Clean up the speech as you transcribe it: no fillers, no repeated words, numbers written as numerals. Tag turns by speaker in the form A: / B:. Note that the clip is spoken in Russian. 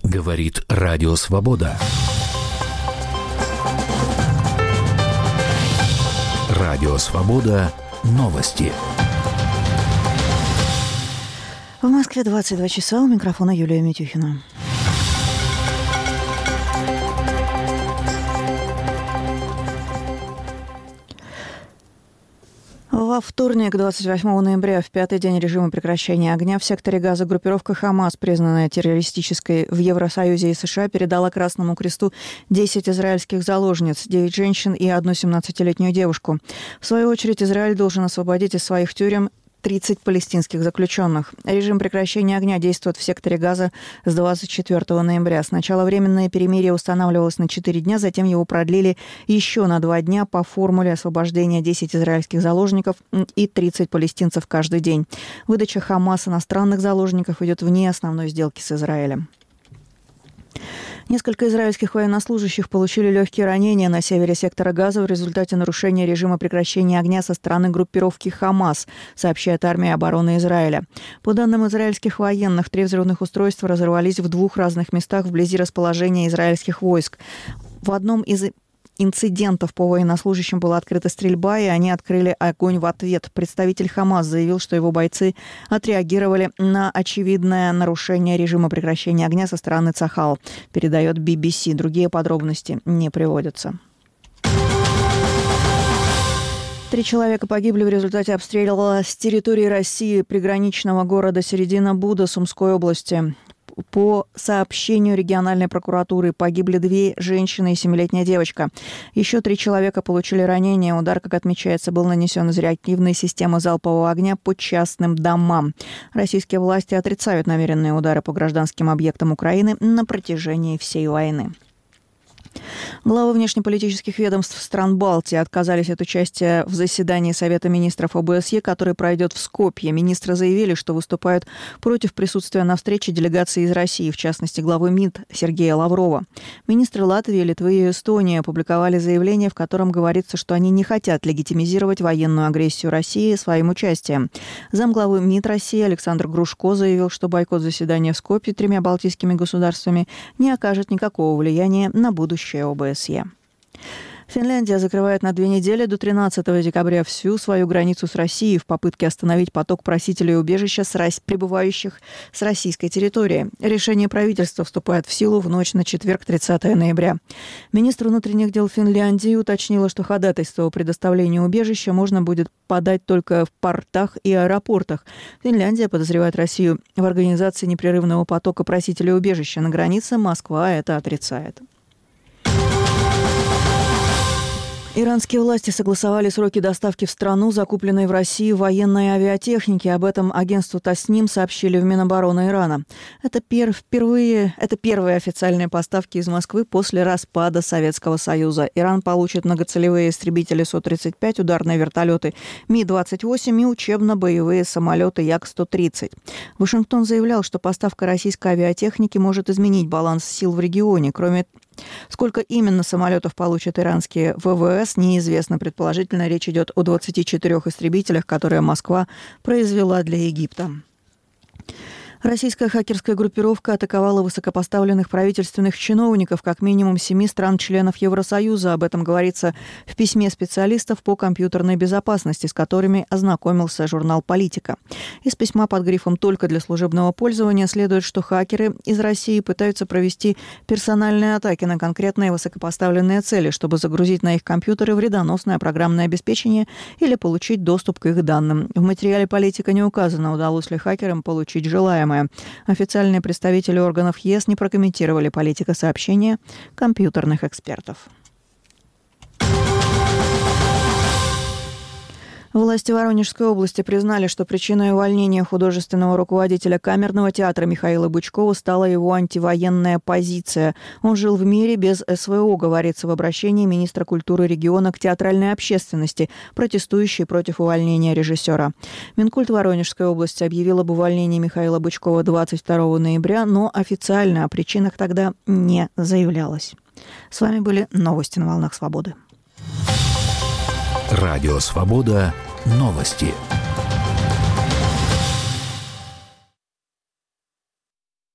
A: Говорит Радио Свобода. Радио Свобода. Новости.
B: В Москве 22 часа. У микрофона Юлия Митюхина. Во вторник, 28 ноября, в пятый день режима прекращения огня в секторе Газа группировка «Хамас», признанная террористической в Евросоюзе и США, передала Красному Кресту 10 израильских заложниц, 9 женщин и одну 17-летнюю девушку. В свою очередь, Израиль должен освободить из своих тюрем 30 палестинских заключенных. Режим прекращения огня действует в секторе Газа с 24 ноября. Сначала временное перемирие устанавливалось на 4 дня, затем его продлили еще на 2 дня по формуле освобождения 10 израильских заложников и 30 палестинцев каждый день. Выдача Хамас иностранных заложников идет вне основной сделки с Израилем. Несколько израильских военнослужащих получили легкие ранения на севере сектора Газа в результате нарушения режима прекращения огня со стороны группировки «Хамас», сообщает армия обороны Израиля. По данным израильских военных, 3 взрывных устройства разорвались в 2 разных местах вблизи расположения израильских войск. В одном из инцидентов по военнослужащим была открыта стрельба, и они открыли огонь в ответ. Представитель «Хамас» заявил, что его бойцы отреагировали на очевидное нарушение режима прекращения огня со стороны Цахал, передает BBC. Другие подробности не приводятся. 3 человека погибли в результате обстрела с территории России приграничного города Середина-Буда Сумской области. По сообщению региональной прокуратуры, погибли 2 женщины и 7-летняя девочка. Еще 3 человека получили ранения. Удар, как отмечается, был нанесен из реактивной системы залпового огня по частным домам. Российские власти отрицают намеренные удары по гражданским объектам Украины на протяжении всей войны. Главы внешнеполитических ведомств стран Балтии отказались от участия в заседании Совета министров ОБСЕ, который пройдет в Скопье. Министры заявили, что выступают против присутствия на встрече делегации из России, в частности, главы МИД Сергея Лаврова. Министры Латвии, Литвы и Эстонии опубликовали заявление, в котором говорится, что они не хотят легитимизировать военную агрессию России своим участием. Замглавы МИД России Александр Грушко заявил, что бойкот заседания в Скопье 3 балтийскими государствами не окажет никакого влияния на будущее ОБСЕ. Финляндия закрывает на 2 недели до 13 декабря всю свою границу с Россией в попытке остановить поток просителей убежища, прибывающих с российской территории. Решение правительства вступает в силу в ночь на четверг, 30 ноября. Министр внутренних дел Финляндии уточнила, что ходатайство о предоставлении убежища можно будет подать только в портах и аэропортах. Финляндия подозревает Россию в организации непрерывного потока просителей убежища на границе. Москва это отрицает. Иранские власти согласовали сроки доставки в страну закупленной в России военной авиатехники. Об этом агентству Тасним сообщили в Минобороны Ирана. Это первые официальные поставки из Москвы после распада Советского Союза. Иран получит многоцелевые истребители Су-35, ударные вертолеты Ми-28 и учебно-боевые самолеты Як-130. Вашингтон заявлял, что поставка российской авиатехники может изменить баланс сил в регионе. Сколько именно самолетов получат иранские ВВС, неизвестно. Предположительно, речь идет о 24 истребителях, которые Москва произвела для Египта. Российская хакерская группировка атаковала высокопоставленных правительственных чиновников как минимум 7 стран-членов Евросоюза. Об этом говорится в письме специалистов по компьютерной безопасности, с которыми ознакомился журнал «Политика». Из письма под грифом «Только для служебного пользования» следует, что хакеры из России пытаются провести персональные атаки на конкретные высокопоставленные цели, чтобы загрузить на их компьютеры вредоносное программное обеспечение или получить доступ к их данным. В материале «Политика» не указано, удалось ли хакерам получить желаемое. Официальные представители органов ЕС не прокомментировали политико-сообщения компьютерных экспертов. Власти Воронежской области признали, что причиной увольнения художественного руководителя Камерного театра Михаила Бычкова стала его антивоенная позиция. Он жил в мире без СВО, говорится в обращении министра культуры региона к театральной общественности, протестующей против увольнения режиссера. Минкульт Воронежской области объявил об увольнении Михаила Бычкова 22 ноября, но официально о причинах тогда не заявлялось. С вами были новости на волнах свободы.
A: Радио Свобода. Новости.